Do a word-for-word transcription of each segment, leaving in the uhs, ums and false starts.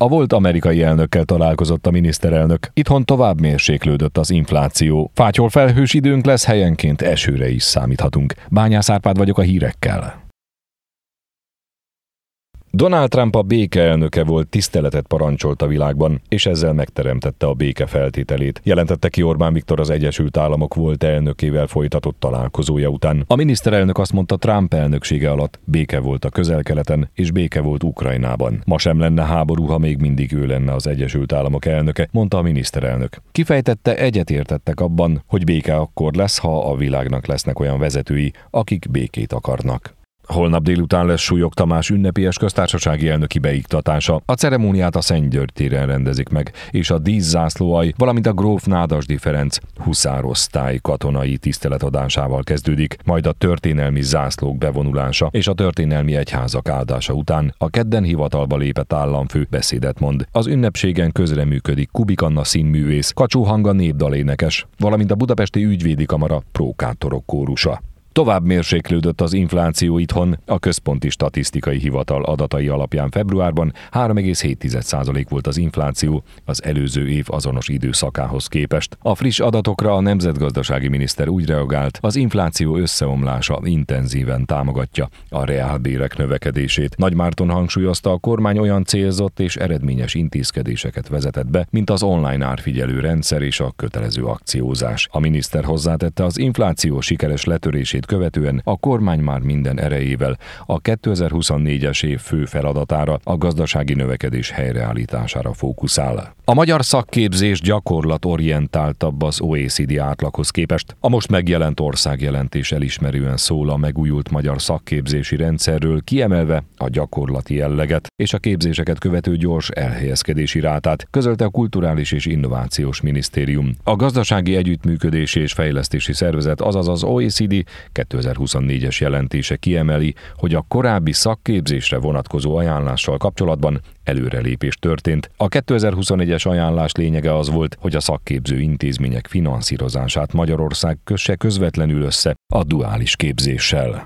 A volt amerikai elnökkel találkozott a miniszterelnök. Itthon tovább mérséklődött az infláció. Fátyol felhős időnk lesz, helyenként esőre is számíthatunk. Bányász Árpád vagyok a hírekkel. Donald Trump a béke elnöke volt, tiszteletet parancsolt a világban, és ezzel megteremtette a béke feltételét, jelentette ki Orbán Viktor az Egyesült Államok volt elnökével folytatott találkozója után. A miniszterelnök azt mondta, Trump elnöksége alatt béke volt a Közel-Keleten, és béke volt Ukrajnában. Ma sem lenne háború, ha még mindig ő lenne az Egyesült Államok elnöke, mondta a miniszterelnök. Kifejtette, egyetértettek abban, hogy béke akkor lesz, ha a világnak lesznek olyan vezetői, akik békét akarnak. Holnap délután lesz Súlyog Tamás ünnepélyes köztársasági elnöki beiktatása. A ceremóniát a Szentgyörgy téren rendezik meg, és a díszzászlóalj, valamint a gróf Nádasdy Ferenc huszárosztály katonai tiszteletadásával kezdődik, majd a történelmi zászlók bevonulása és a történelmi egyházak áldása után a kedden hivatalba lépett államfő beszédet mond. Az ünnepségen közreműködik Kubik Anna színművész, Kacsó Hanga népdalénekes, valamint a Budapesti Ügyvédi Kamara prókátorok kórusa. Tovább mérséklődött az infláció itthon, a Központi Statisztikai Hivatal adatai alapján februárban három egész hét százalék volt az infláció az előző év azonos időszakához képest. A friss adatokra a nemzetgazdasági miniszter úgy reagált, az infláció összeomlása intenzíven támogatja a reálbérek növekedését. Nagy Márton hangsúlyozta, a kormány olyan célzott és eredményes intézkedéseket vezetett be, mint az online árfigyelő rendszer és a kötelező akciózás. A miniszter hozzátette, az infláció sikeres letörését követően a kormány már minden erejével a kétezer-huszonnégyes év fő feladatára, a gazdasági növekedés helyreállítására fókuszál. A magyar szakképzés gyakorlatorientáltabb az o e cé dé átlaghoz képest. A most megjelent országjelentés elismerően szól a megújult magyar szakképzési rendszerről, kiemelve a gyakorlati jelleget és a képzéseket követő gyors elhelyezkedési rátát, közölte a Kulturális és Innovációs Minisztérium. A Gazdasági Együttműködési és Fejlesztési Szervezet, azaz az o e cé dé kétezer-huszonnégyes jelentése kiemeli, hogy a korábbi szakképzésre vonatkozó ajánlással kapcsolatban előrelépés történt. A kétezer-huszonnégyes ajánlás lényege az volt, hogy a szakképző intézmények finanszírozását Magyarország kösse közvetlenül össze a duális képzéssel.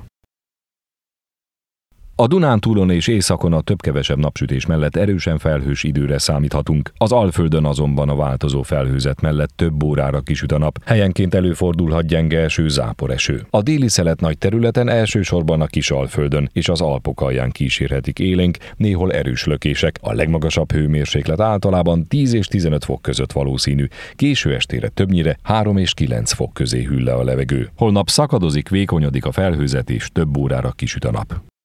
A Dunántúlon és északon a több-kevesebb napsütés mellett erősen felhős időre számíthatunk. Az Alföldön azonban a változó felhőzet mellett több órára kisüt a nap, helyenként előfordulhat gyenge eső, záporeső. A déli szelet nagy területen, elsősorban a Kisalföldön és az Alpok alján kísérhetik élénk, néhol erős lökések. A legmagasabb hőmérséklet általában tíz és tizenöt fok között valószínű, késő estére többnyire három és kilenc fok közé hűl le a levegő. Holnap szakadozik, vékonyodik a felhőzet és több órára kisüt a nap.